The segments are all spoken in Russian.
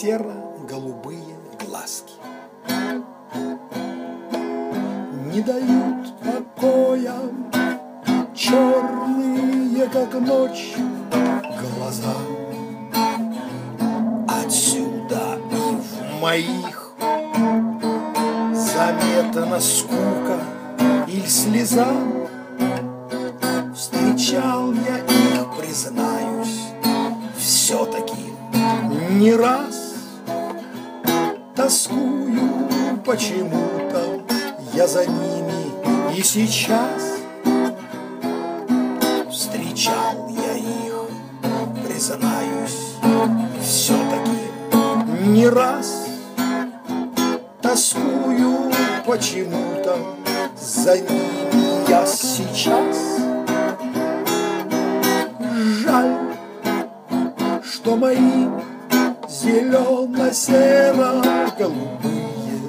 серо-голубые глазки. Не дают покоя черные, как ночь, глаза. Отсюда и в моих заметна скука или слеза. Встречал я их, признаюсь, все-таки не раз. Тоскую почему-то я за ними и сейчас. Встречал я их, признаюсь, все-таки не раз. Тоскую почему-то за ними я сейчас. Жаль, что мои зелено-серо-голубые,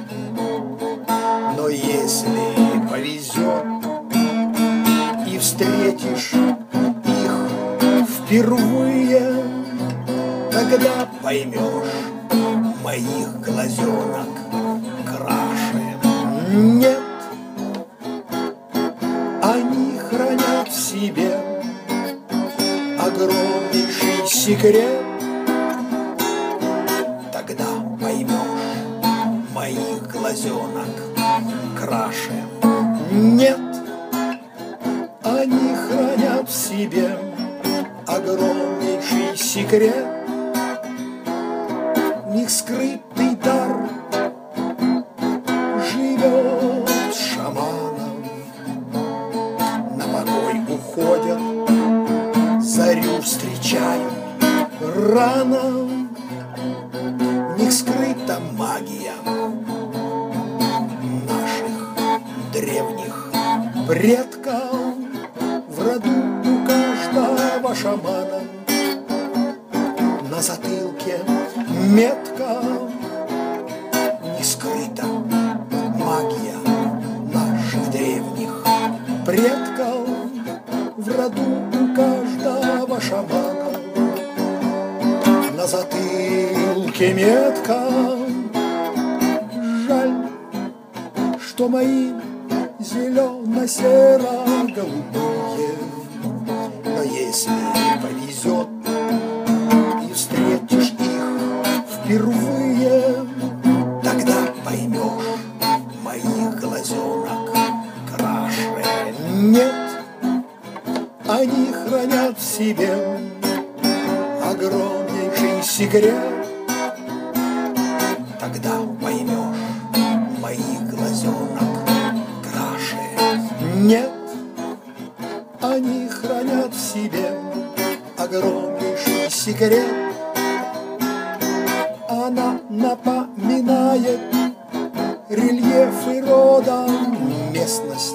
но если повезет и встретишь их впервые, тогда поймешь моих глазенок краше. Нет, они хранят в себе огромнейший секрет. Тогда поймешь моих глазенок краше. Нет, они хранят в себе огромнейший секрет. В них скрытый дар живет шаманом. На покой уходят, зарю встречают рано. В них скрыта магия наших древних предков. В роду у каждого шамана на затылке метка. Не скрыта магия наших древних предков. В роду у каждого шамана на затылке метка. Жаль, что мои зелено-серо-голубые, но если повезет и встретишь их впервые, тогда поймешь моих глазенок краше. Нет, они хранят в себе огромнейший секрет. Тогда поймешь моих глазенок краше. Нет, они хранят в себе огромнейший секрет. Она напоминает рельефы рода, местность.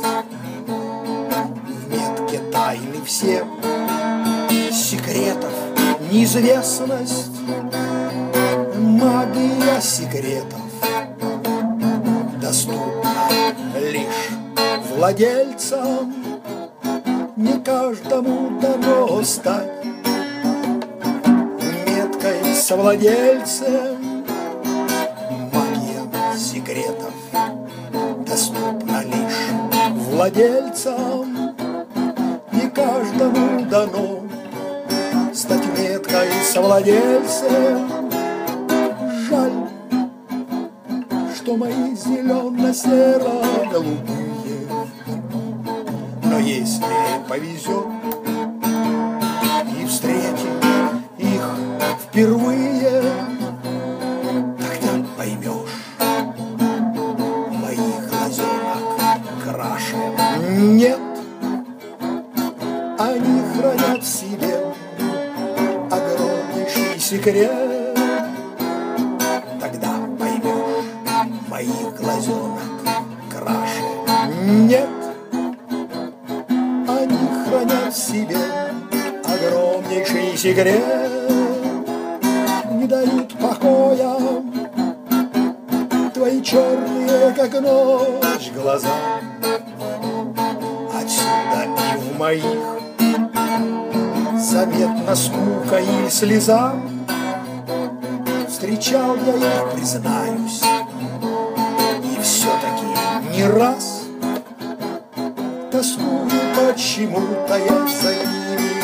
В метке тайны все, секретов неизвестность. Магия секретов доступна лишь владельцам. Не каждому дано стать меткой совладельцем. Магия секретов доступна лишь владельцам. Не каждому дано стать меткой совладельцем. Жаль, что мои зелено-серо-голубые, но если повезет и встретишь их впервые, тогда поймешь моих глазенок краше. Нет, они хранят в себе огромнейший секрет. Тогда поймешь моих глазенок краше. Нет, они хранят в себе огромнейший секрет. Не дают покоя твои черные, как ночь, глаза. Отсюда и в моих заметна скука и слеза. Встречал я их, признаюсь, и все-таки не раз тоскую почему-то я за ними.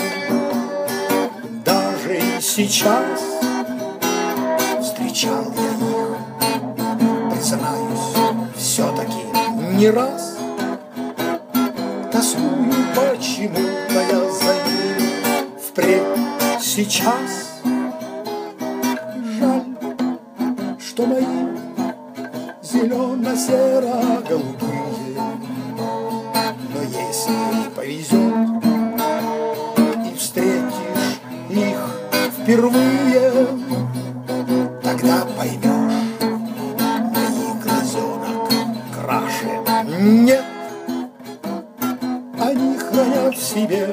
Даже и сейчас встречал я их, признаюсь, все-таки не раз тоскую почему-то я за ними. Впредь сейчас жаль, что мои зелено-серо-голубые, но если повезет и встретишь их впервые, тогда поймешь, моих глазенок краше нет. Они хранят в себе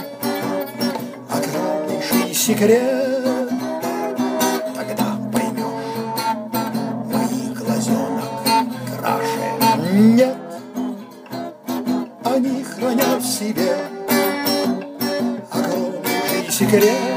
огромнейший секрет. Тогда поймешь, моих глазенок краше нет. Они хранят в себе огромнейший секрет.